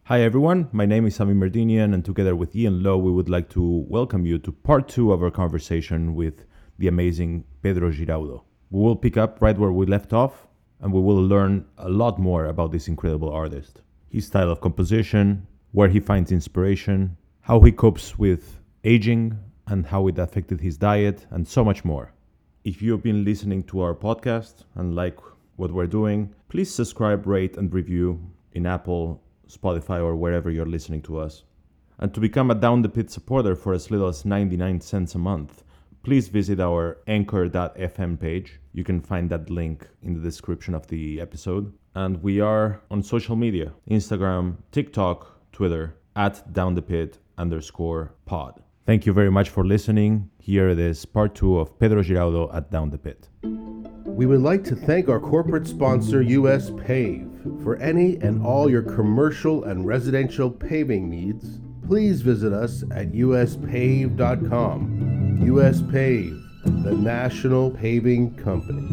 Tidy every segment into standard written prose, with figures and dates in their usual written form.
Hi everyone, my name is Sami Merdinian, and together with Ian Lowe, we would like to welcome you to part 2 of our conversation with the amazing Pedro Giraudo. We will pick up right where we left off, and we will learn a lot more about this incredible artist. His style of composition, where he finds inspiration, how he copes with aging, and how it affected his diet, and so much more. If you've been listening to our podcast and like what we're doing, please subscribe, rate, and review in Apple, Spotify, or wherever you're listening to us. And to become a Down the Pit supporter for as little as 99 cents a month, please visit our anchor.fm page. You can find that link in the description of the episode. And we are on social media, Instagram, TikTok, Twitter, @downthepit_pod. Thank you very much for listening. Here it is, part 2 of Pedro Giraudo at Down the Pit. We would like to thank our corporate sponsor, US Pave. For any and all your commercial and residential paving needs, please visit us at uspave.com. US Pave, the national paving company.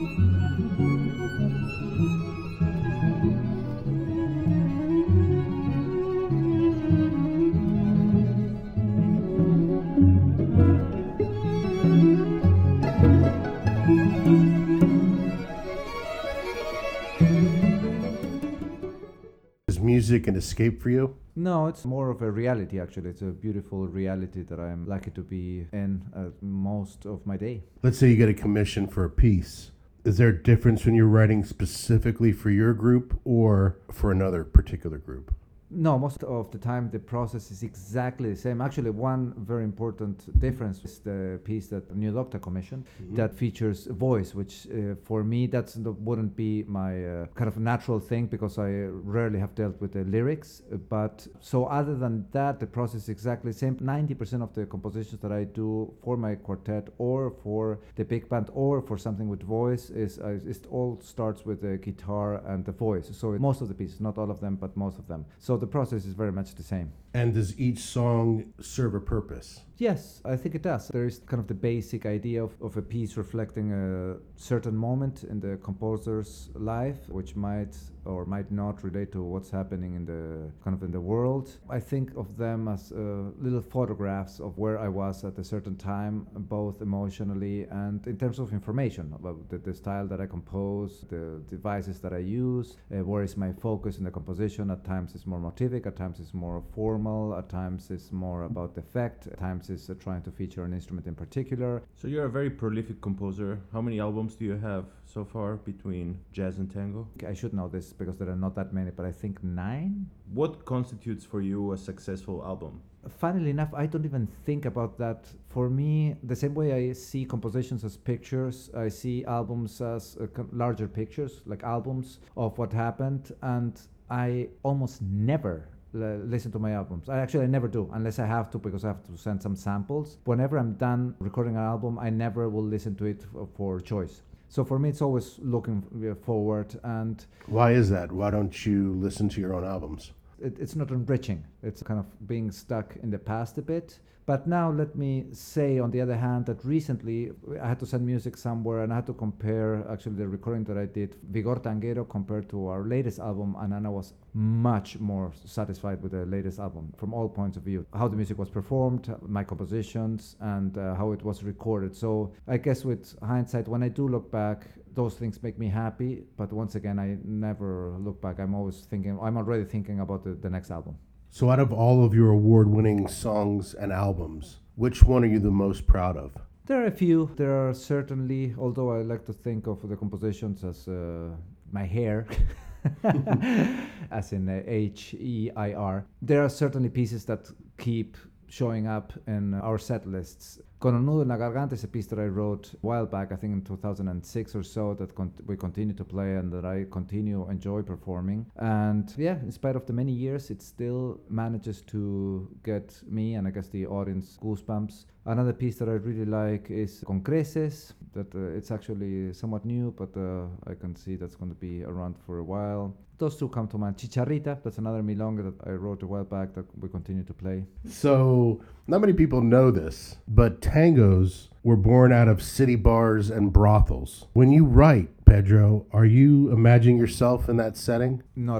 Is music an escape for you? No, it's more of a reality, actually. It's a beautiful reality that I'm lucky to be in most of my day. Let's say you get a commission for a piece. Is there a difference when you're writing specifically for your group or for another particular group? No, most of the time the process is exactly the same. Actually, one very important difference is the piece that New Doctor commissioned that features voice, which for me wouldn't be my kind of natural thing because I rarely have dealt with the lyrics. But so other than that, the process is exactly the same. 90% of the compositions that I do for my quartet or for the big band or for something with voice it all starts with the guitar and the voice. So most of the pieces, not all of them, but most of them. So the process is very much the same. And does each song serve a purpose? Yes, I think it does. There is kind of the basic idea of a piece reflecting a certain moment in the composer's life, which might or might not relate to what's happening in the world. I think of them as little photographs of where I was at a certain time, both emotionally and in terms of information about the style that I compose, the devices that I use, where is my focus in the composition. At times it's more motivic, at times it's more formal, at times it's more about the effect, at times it's trying to feature an instrument in particular. So you're a very prolific composer. How many albums do you have so far between jazz and tango? I should know this because there are not that many, but I think 9. What constitutes for you a successful album? Funnily enough, I don't even think about that. For me, the same way I see compositions as pictures, I see albums as larger pictures, like albums of what happened, and I almost never listen to my albums. I never do, unless I have to, because I have to send some samples. Whenever I'm done recording an album, I never will listen to it for choice. So for me, it's always looking forward. And Why is that? Why don't you listen to your own albums? it's not enriching. It's kind of being stuck in the past a bit. But now let me say, on the other hand, that recently I had to send music somewhere and I had to compare actually the recording that I did, Vigor Tanguero, compared to our latest album, and I was much more satisfied with the latest album from all points of view. How the music was performed, my compositions, and how it was recorded. So I guess with hindsight, when I do look back, those things make me happy. But once again, I never look back. I'm already thinking about the next album. So out of all of your award-winning songs and albums, which one are you the most proud of? There are a few. There are certainly, although I like to think of the compositions as my hair, as in H-E-I-R. There are certainly pieces that keep showing up in our set lists. Con un nudo en la garganta is a piece that I wrote a while back, I think in 2006 or so, that we continue to play and that I enjoy performing. And yeah, in spite of the many years, it still manages to get me and I guess the audience goosebumps. Another piece that I really like is Con Creces, that it's actually somewhat new, but I can see that's going to be around for a while. Those two come to mind. Chicharrita, that's another milonga that I wrote a while back that we continue to play. So, not many people know this, but tangos were born out of city bars and brothels. When you write, Pedro, are you imagining yourself in that setting? Not at all.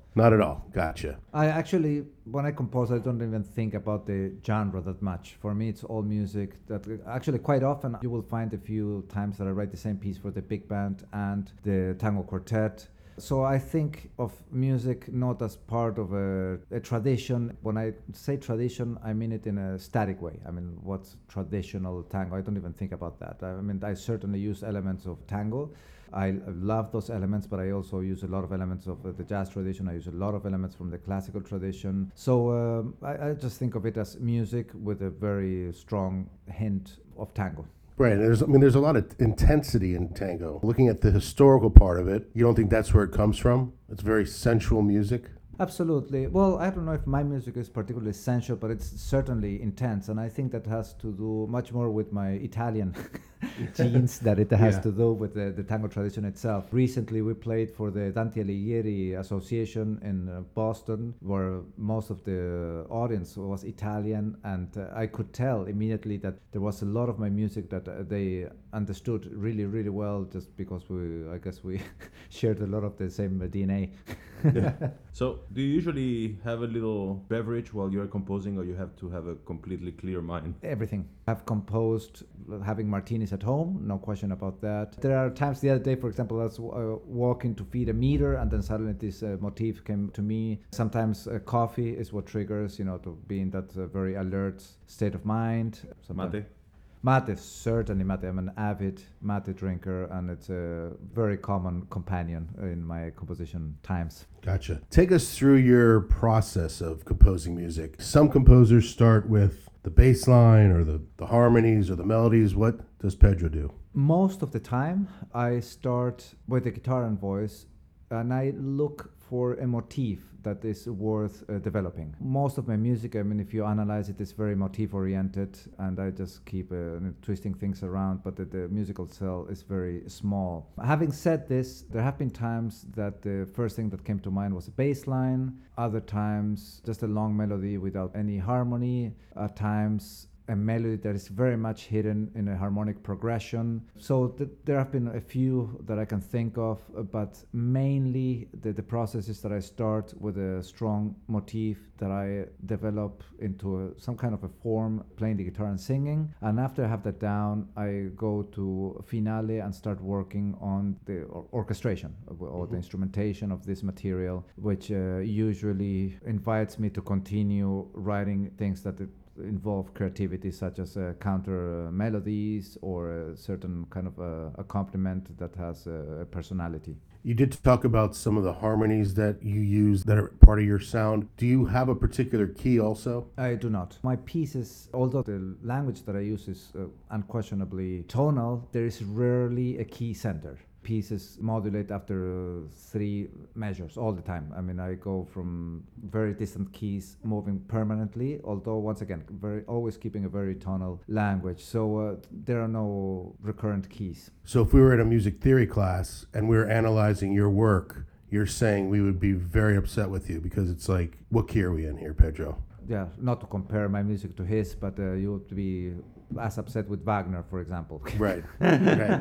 Not at all. Gotcha. I actually, when I compose, I don't even think about the genre that much. For me, it's all music. That actually, quite often, you will find a few times that I write the same piece for the big band and the tango quartet. So I think of music not as part of a tradition. When I say tradition, I mean it in a static way. I mean, what's traditional tango? I don't even think about that. I mean, I certainly use elements of tango. I love those elements, but I also use a lot of elements of the jazz tradition. I use a lot of elements from the classical tradition. So I just think of it as music with a very strong hint of tango. Right. There's a lot of intensity in tango. Looking at the historical part of it, you don't think that's where it comes from? It's very sensual music. Absolutely. Well, I don't know if my music is particularly sensual, but it's certainly intense, and I think that has to do much more with my Italian genes than it has to do with the tango tradition itself. Recently, we played for the Dante Alighieri Association in Boston, where most of the audience was Italian, and I could tell immediately that there was a lot of my music that they understood really, really well, just because I guess we shared a lot of the same DNA. So, do you usually have a little beverage while you're composing, or you have to have a completely clear mind? Everything. I've composed having martinis at home, no question about that. There are times, the other day, for example, I was walking to feed a meter, and then suddenly this motif came to me. Sometimes coffee is what triggers, to be in that very alert state of mind. Mate? Mate, certainly mate. I'm an avid mate drinker, and it's a very common companion in my composition times. Gotcha. Take us through your process of composing music. Some composers start with the bass line or the harmonies or the melodies. What does Pedro do? Most of the time, I start with the guitar and voice, and I look for a motif that is worth developing. Most of my music, I mean, if you analyze it, is very motif-oriented, and I just keep twisting things around, but the musical cell is very small. Having said this, there have been times that the first thing that came to mind was a bass line, other times just a long melody without any harmony, at times a melody that is very much hidden in a harmonic progression. So there have been a few that I can think of, but mainly the process is that I start with a strong motif that I develop into some kind of a form, playing the guitar and singing. And after I have that down, I go to finale and start working on the orchestration or the instrumentation of this material, which usually invites me to continue writing things that involve creativity, such as counter melodies or a certain kind of accompaniment that has a personality. You did talk about some of the harmonies that you use that are part of your sound. Do you have a particular key also? I do not. My pieces, although the language that I use is unquestionably tonal, there is rarely a key center. Pieces modulate after three measures all the time. I mean, I go from very distant keys moving permanently, although once again, always keeping a very tonal language. So there are no recurrent keys. So if we were at a music theory class and we were analyzing your work, you're saying we would be very upset with you because it's like, what key are we in here, Pedro? Yeah, not to compare my music to his, but you would be as upset with Wagner, for example. Right. Right.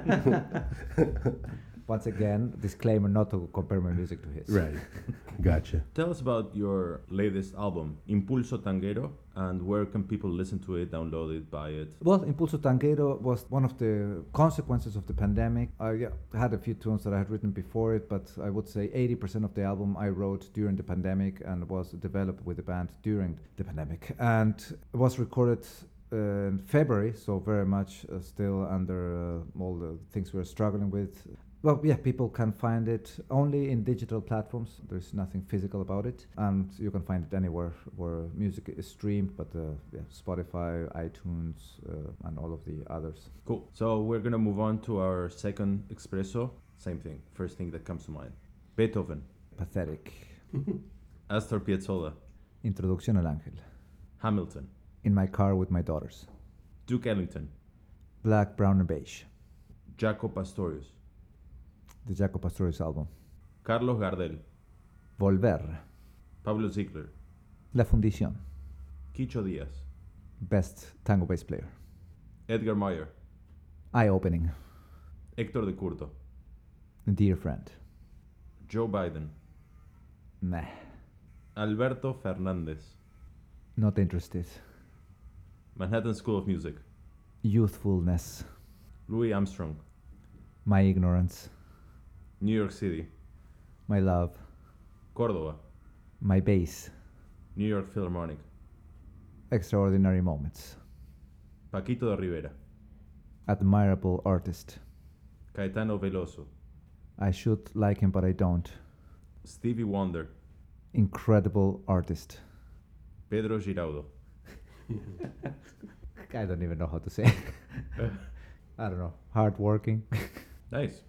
Once again, disclaimer not to compare my music to his. Right. Gotcha. Tell us about your latest album, Impulso Tanguero, and where can people listen to it, download it, buy it? Well, Impulso Tanguero was one of the consequences of the pandemic. I had a few tunes that I had written before it, but I would say 80% of the album I wrote during the pandemic and was developed with the band during the pandemic. And it was recorded in February, so very much still under all the things we're struggling with. Well, yeah, people can find it only in digital platforms. There's nothing physical about it, and you can find it anywhere where music is streamed, but Spotify, iTunes, and all of the others. Cool. So we're going to move on to our second espresso. Same thing. First thing that comes to mind. Beethoven. Pathetic. Astor Piazzolla. Introducción al Ángel. Hamilton. In my car with my daughters. Duke Ellington. Black, Brown, and Beige. Jaco Pastorius. The Jaco Pastorius album. Carlos Gardel. Volver. Pablo Ziegler. La Fundición. Quicho Díaz. Best tango bass player. Edgar Meyer. Eye-opening. Héctor de Curto. Dear friend. Joe Biden. Meh. Alberto Fernandez. Not interested. Manhattan School of Music. Youthfulness. Louis Armstrong. My ignorance. New York City. My love. Córdoba. My base. New York Philharmonic. Extraordinary moments. Paquito de Rivera. Admirable artist. Caetano Veloso. I should like him, but I don't. Stevie Wonder. Incredible artist. Pedro Giraudo. I don't even know how to say. I don't know. Hardworking. Nice.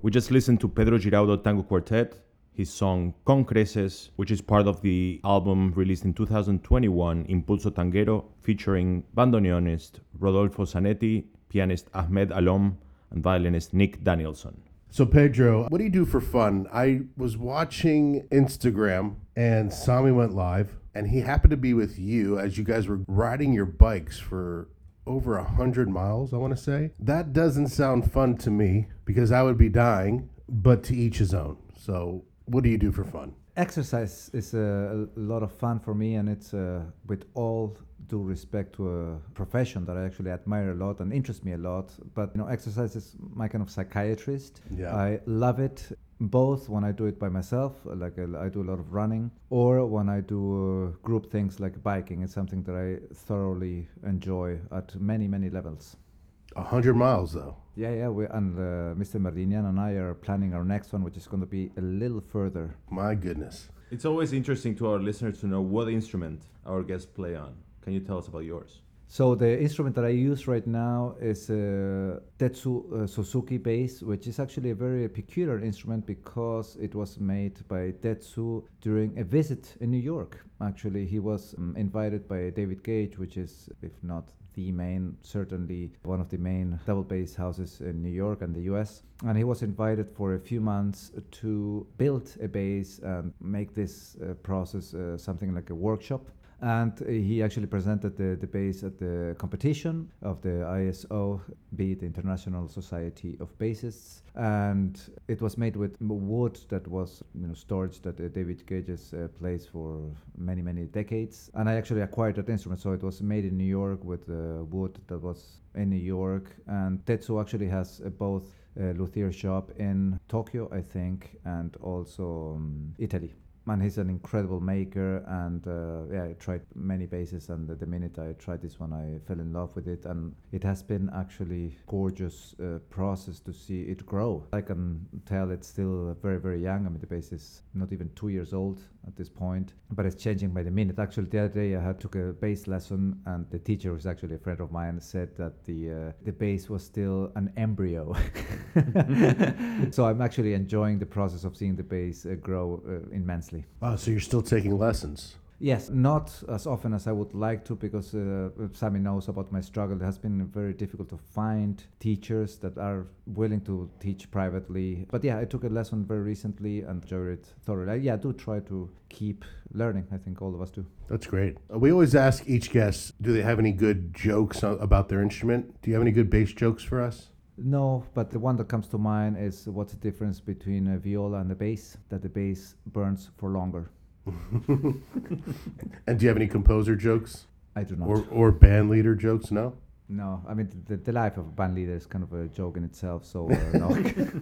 We just listened to Pedro Giraudo Tango Quartet, his song Con Creces, which is part of the album released in 2021, Impulso Tanguero, featuring bandoneonist Rodolfo Zanetti, pianist Ahmed Alom, and violinist Nick Danielson. So Pedro, what do you do for fun? I was watching Instagram and Sami went live, and he happened to be with you as you guys were riding your bikes for over 100 miles, I want to say. That doesn't sound fun to me because I would be dying, but to each his own. So what do you do for fun? Exercise is a lot of fun for me, and it's with all due respect to a profession that I actually admire a lot and interests me a lot. But exercise is my kind of psychiatrist. Yeah. I love it both when I do it by myself, like I do a lot of running, or when I do group things like biking. It's something that I thoroughly enjoy at many, many levels. 100 miles, though. Yeah, and Mr. Mardinian and I are planning our next one, which is going to be a little further. My goodness. It's always interesting to our listeners to know what instrument our guests play on. Can you tell us about yours? So the instrument that I use right now is a Tetsu Suzuki bass, which is actually a very peculiar instrument because it was made by Tetsu during a visit in New York. Actually, he was invited by David Gage, which is, if not the main, certainly one of the main double bass houses in New York and the US. And he was invited for a few months to build a bass and make this process something like a workshop. And he actually presented the bass at the competition of the ISO, be it the International Society of Bassists. And it was made with wood that was storage that David Gage's plays for many, many decades. And I actually acquired that instrument, so it was made in New York with wood that was in New York. And Tetsu actually has both a luthier shop in Tokyo, I think, and also Italy. Man, he's an incredible maker, and I tried many basses, and the minute I tried this one, I fell in love with it, and it has been actually gorgeous process to see it grow. I can tell it's still very, very young. I mean, the bass is not even 2 years old at this point, but it's changing by the minute. Actually, the other day I took a bass lesson, and the teacher, who's actually a friend of mine, said that the bass was still an embryo. So I'm actually enjoying the process of seeing the bass grow immensely. Wow, so you're still taking lessons? Yes, not as often as I would like to, because Sami knows about my struggle. It has been very difficult to find teachers that are willing to teach privately. But yeah, I took a lesson very recently and enjoyed it thoroughly. I do try to keep learning. I think all of us do. That's great. We always ask each guest, do they have any good jokes about their instrument? Do you have any good bass jokes for us? No, but the one that comes to mind is what's the difference between a viola and a bass? That the bass burns for longer. And do you have any composer jokes? I do not. Or band leader jokes? No? No, I mean, the life of a band leader is kind of a joke in itself, so no.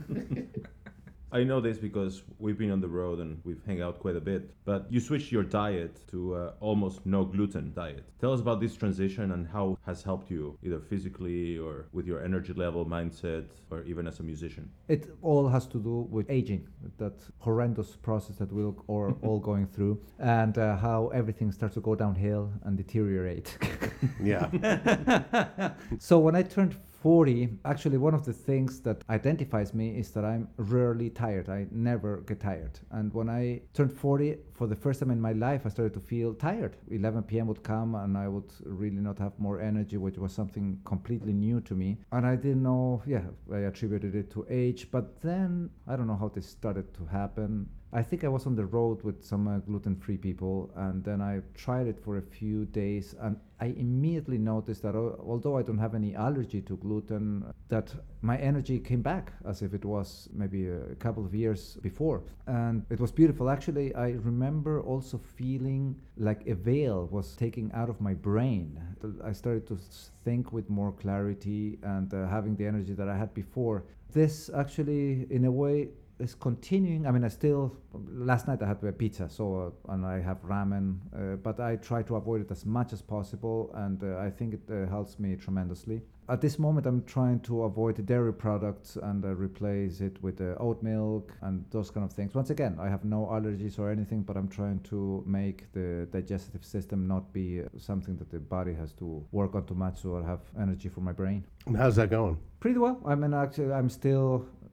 I know this because we've been on the road and we've hung out quite a bit, but you switched your diet to almost no gluten diet. Tell us about this transition and how it has helped you, either physically or with your energy level, mindset, or even as a musician. It all has to do with aging, that horrendous process that we're all going through, and how everything starts to go downhill and deteriorate. Yeah. So when I turned 40, actually one of the things that identifies me is that I'm rarely tired. I never get tired. And when I turned 40, for the first time in my life, I started to feel tired. 11 p.m. would come and I would really not have more energy, which was something completely new to me. And I didn't know, I attributed it to age. But then, I don't know how this started to happen. I think I was on the road with some gluten-free people, and then I tried it for a few days, and I immediately noticed that although I don't have any allergy to gluten, that my energy came back as if it was maybe a couple of years before. And it was beautiful. Actually, I remember also feeling like a veil was taken out of my brain. I started to think with more clarity and having the energy that I had before. This actually, in a way, is continuing. I mean, last night I had a pizza, and I have ramen, but I try to avoid it as much as possible, and I think it helps me tremendously. At this moment, I'm trying to avoid dairy products and replace it with oat milk and those kind of things. Once again, I have no allergies or anything, but I'm trying to make the digestive system not be something that the body has to work on too much or have energy for my brain. And how's that going? Pretty well. I mean, actually, I'm still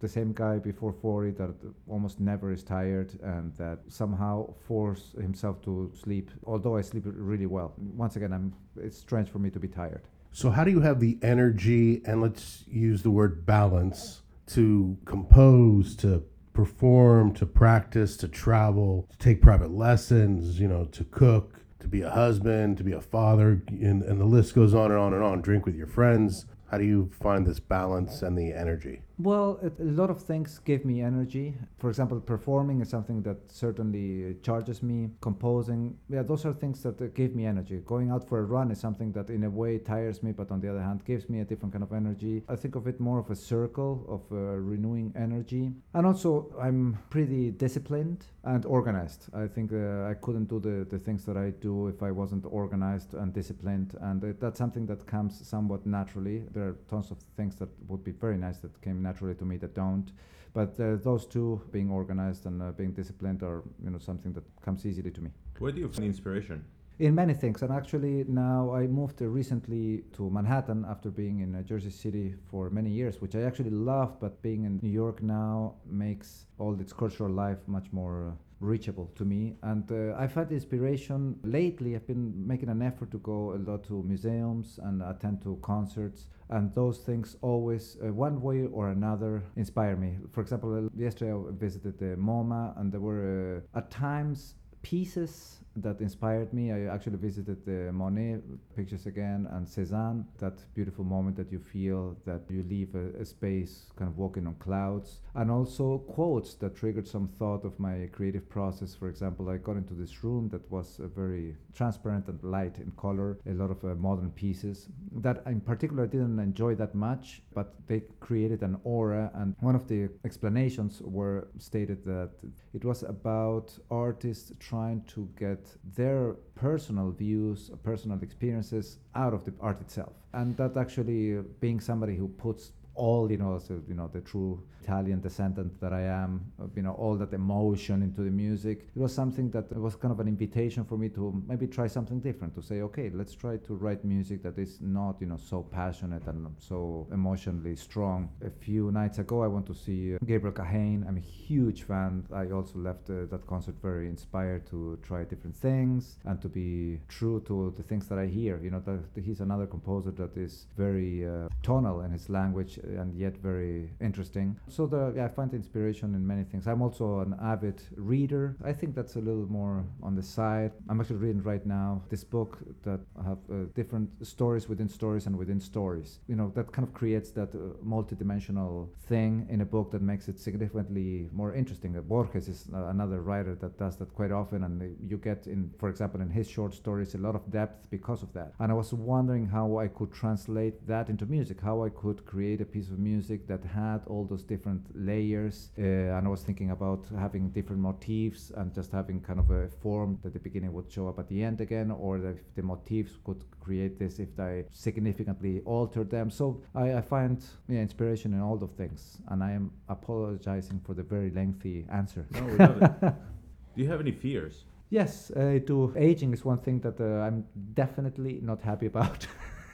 the same guy before 40 that almost never is tired and that somehow force himself to sleep, although I sleep really well. Once again, it's strange for me to be tired. So how do you have the energy, and let's use the word balance, to compose, to perform, to practice, to travel, to take private lessons, to cook, to be a husband, to be a father, and the list goes on and on and on, drink with your friends? How do you find this balance and the energy? Well, a lot of things give me energy. For example, performing is something that certainly charges me. Composing, those are things that give me energy. Going out for a run is something that in a way tires me, but on the other hand gives me a different kind of energy. I think of it more of a circle of renewing energy. And also, I'm pretty disciplined and organized. I think I couldn't do the things that I do if I wasn't organized and disciplined. And that's something that comes somewhat naturally. There are tons of things that would be very nice that came naturally to me that don't. But those two, being organized and being disciplined, are something that comes easily to me. Where do you find inspiration? In many things, and actually now I moved recently to Manhattan after being in Jersey City for many years, which I actually love, but being in New York now makes all its cultural life much more reachable to me. And I've had inspiration lately. I've been making an effort to go a lot to museums and attend to concerts, and those things always, one way or another, inspire me. For example, yesterday I visited the MoMA, and there were at times pieces that inspired me. I actually visited the Monet pictures again and Cézanne, that beautiful moment that you feel that you leave a space kind of walking on clouds, and also quotes that triggered some thought of my creative process. For example, I got into this room that was very transparent and light in color, a lot of modern pieces that in particular I didn't enjoy that much, but they created an aura, and one of the explanations were stated that it was about artists trying to get their personal views, personal experiences out of the art itself. And that actually, being somebody who puts all, the true Italian descendant that I am, all that emotion into the music. It was something that was kind of an invitation for me to maybe try something different, to say, okay, let's try to write music that is not, so passionate and so emotionally strong. A few nights ago, I went to see Gabriel Kahane. I'm a huge fan. I also left that concert very inspired to try different things and to be true to the things that I hear. He's another composer that is very tonal in his language and yet very interesting. So I find inspiration in many things. I'm also an avid reader. I think that's a little more on the side. I'm actually reading right now this book that have different stories within stories and within stories. That kind of creates that multidimensional thing in a book that makes it significantly more interesting. Borges is another writer that does that quite often, and you get for example, in his short stories, a lot of depth because of that. And I was wondering how I could translate that into music, how I could create a piece of music that had all those different layers, and I was thinking about having different motifs and just having kind of a form that at the beginning would show up at the end again, or if the motifs could create this if I significantly altered them. So I find inspiration in all those things, and I am apologizing for the very lengthy answer. No, we love it. Do you have any fears? Yes, I do. Aging is one thing that I'm definitely not happy about.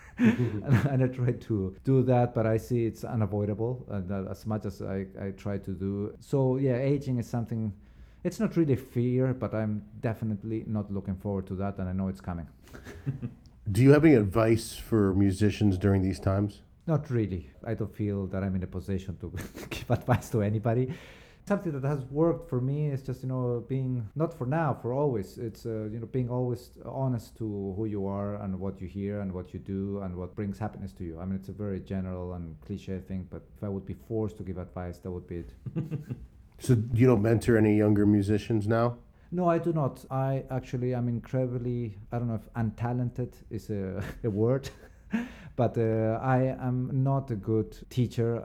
and I try to do that, but I see it's unavoidable, and as much as I try to do. So aging is something, it's not really fear, but I'm definitely not looking forward to that, and I know it's coming. Do you have any advice for musicians during these times? Not really. I don't feel that I'm in a position to give advice to anybody. Something that has worked for me is just being, not for now, for always. It's being always honest to who you are and what you hear and what you do and what brings happiness to you. I mean, it's a very general and cliche thing, but if I would be forced to give advice, that would be it. So you don't mentor any younger musicians now? No, I do not. I actually am incredibly, I don't know if untalented is a word. But I am not a good teacher.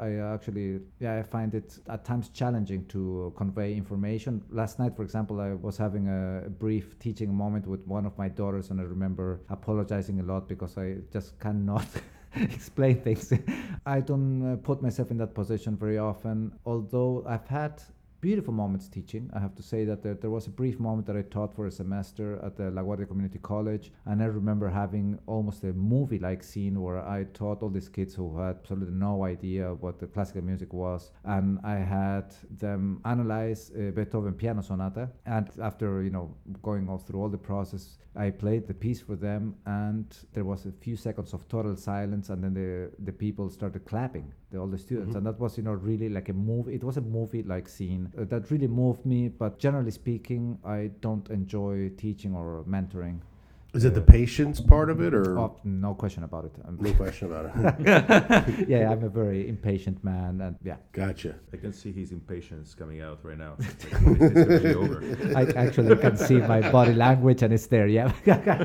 I find it at times challenging to convey information. Last night, for example, I was having a brief teaching moment with one of my daughters, and I remember apologizing a lot because I just cannot explain things. I don't put myself in that position very often, although I've had beautiful moments teaching. I have to say that there was a brief moment that I taught for a semester at the La Guardia Community College, and I remember having almost a movie-like scene where I taught all these kids who had absolutely no idea what the classical music was, and I had them analyze Beethoven Piano Sonata, and after going all through all the process, I played the piece for them, and there was a few seconds of total silence, and then the people started clapping, all the students, and that was really like a movie. It was a movie-like scene that really moved me. But generally speaking, I don't enjoy teaching or mentoring. Is it the patience part of it, or no question about it? no question about it? Yeah, I'm a very impatient man, and yeah. Gotcha. I can see his impatience coming out right now. It's gonna be over. I actually can see my body language, and it's there. Yeah.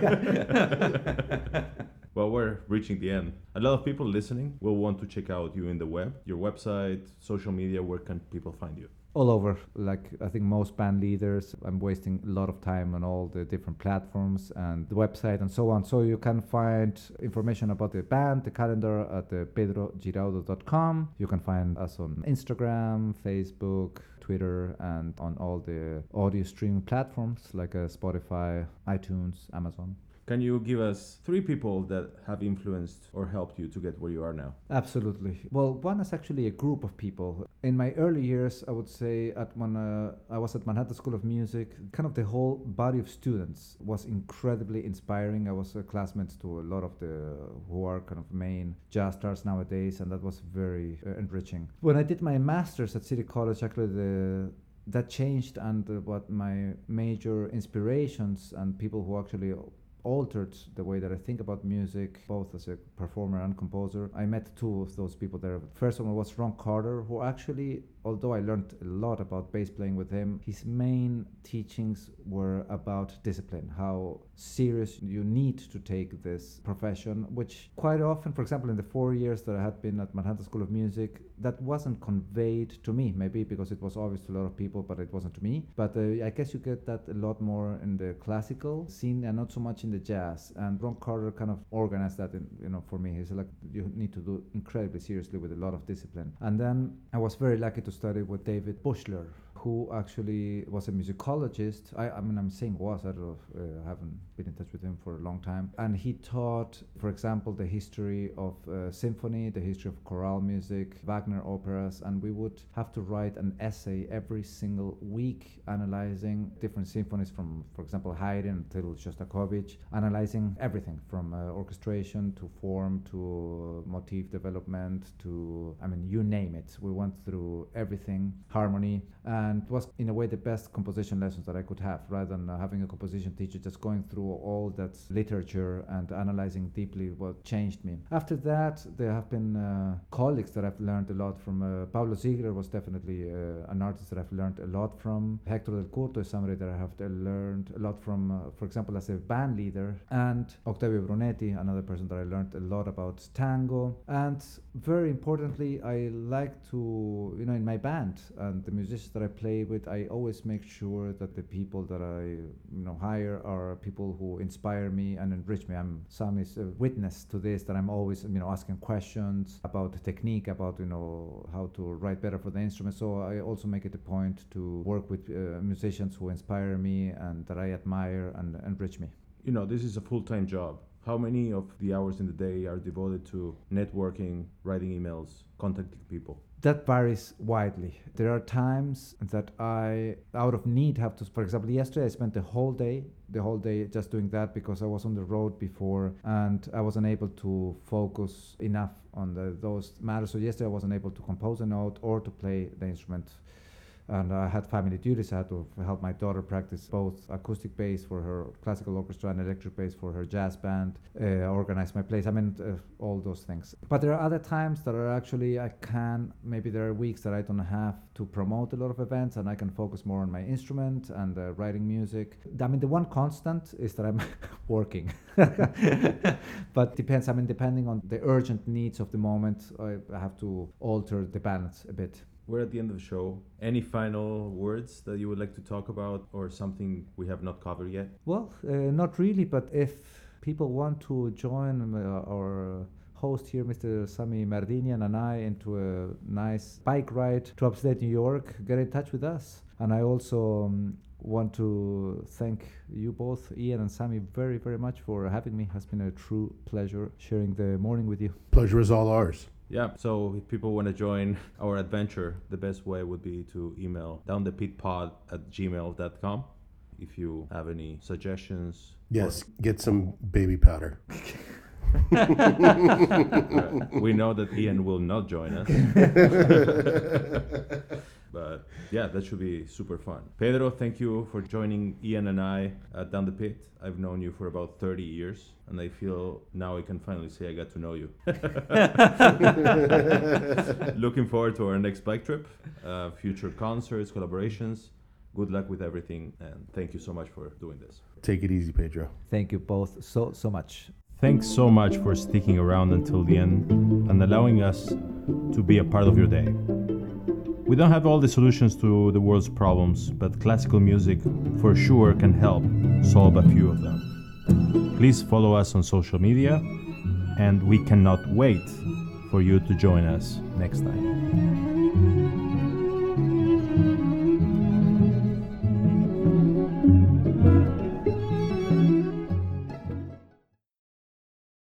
Well, we're reaching the end. A lot of people listening will want to check out you in the web, your website, social media. Where can people find you? All over. Like, I think most band leaders, I'm wasting a lot of time on all the different platforms and the website and so on. So you can find information about the band, the calendar at pedrogiraudo.com. You can find us on Instagram, Facebook, Twitter, and on all the audio streaming platforms like Spotify, iTunes, Amazon. Can you give us 3 people that have influenced or helped you to get where you are now? Absolutely. Well, one is actually a group of people. In my early years, I would say when I was at Manhattan School of Music, kind of the whole body of students was incredibly inspiring. I was a classmate to a lot of who are kind of main jazz stars nowadays, and that was very enriching. When I did my master's at City College, actually that changed, and what my major inspirations and people who actually altered the way that I think about music, both as a performer and composer. I met 2 of those people there. First one was Ron Carter, who actually, although I learned a lot about bass playing with him, his main teachings were about discipline, how serious you need to take this profession, which quite often, for example, in the 4 years that I had been at Manhattan School of Music, that wasn't conveyed to me, maybe because it was obvious to a lot of people, but it wasn't to me. But I guess you get that a lot more in the classical scene and not so much in the jazz. And Ron Carter kind of organized that, for me. He's like, you need to do incredibly seriously with a lot of discipline. And then I was very lucky to study with David Bushler, who actually was a musicologist. I mean, I'm saying was, I don't know, I haven't been in touch with him for a long time. And he taught, for example, the history of symphony, the history of chorale music, Wagner operas, and we would have to write an essay every single week analyzing different symphonies from, for example, Haydn until Shostakovich, analyzing everything from orchestration to form to motif development to, you name it. We went through everything, harmony, and it was in a way the best composition lessons that I could have, rather than having a composition teacher just going through all that literature and analyzing deeply what changed me. After that, there have been colleagues that I've learned a lot from. Pablo Ziegler was definitely an artist that I've learned a lot from. Hector Del Curto is somebody that I have learned a lot from, for example, as a band leader. And Octavio Brunetti, another person that I learned a lot about tango. And very importantly, I like to, in my band and the musicians that I play with, I always make sure that the people that I hire are people who inspire me and enrich me. Sam is a witness to this, that I'm always asking questions about the technique, about how to write better for the instrument. So I also make it a point to work with musicians who inspire me and that I admire and enrich me. This is a full-time job. How many of the hours in the day are devoted to networking, writing emails, contacting people? That varies widely. There are times that I, out of need, have to, for example, yesterday I spent the whole day just doing that because I was on the road before and I wasn't able to focus enough on those matters. So yesterday I wasn't able to compose a note or to play the instrument. And I had family duties. I had to help my daughter practice both acoustic bass for her classical orchestra and electric bass for her jazz band, organize my plays, all those things. But there are other times that are actually, maybe there are weeks that I don't have to promote a lot of events and I can focus more on my instrument and writing music. The one constant is that I'm working. But depends, depending on the urgent needs of the moment, I have to alter the balance a bit. We're at the end of the show. Any final words that you would like to talk about or something we have not covered yet? Well, not really, but if people want to join our host here, Mr. Sami Mardinian, and I into a nice bike ride to upstate New York, get in touch with us. And I also want to thank you both, Ian and Sami, very, very much for having me. It has been a true pleasure sharing the morning with you. Pleasure is all ours. Yeah, so if people want to join our adventure, the best way would be to email downthepitpod@gmail.com if you have any suggestions. Yes, get some baby powder. We know that Ian will not join us. But yeah, that should be super fun. Pedro, thank you for joining Ian and I at Down the Pit. I've known you for about 30 years, and I feel now I can finally say I got to know you. Looking forward to our next bike trip, future concerts, collaborations. Good luck with everything, and thank you so much for doing this. Take it easy, Pedro. Thank you both so much. Thanks so much for sticking around until the end and allowing us to be a part of your day. We don't have all the solutions to the world's problems, but classical music for sure can help solve a few of them. Please follow us on social media, and we cannot wait for you to join us next time.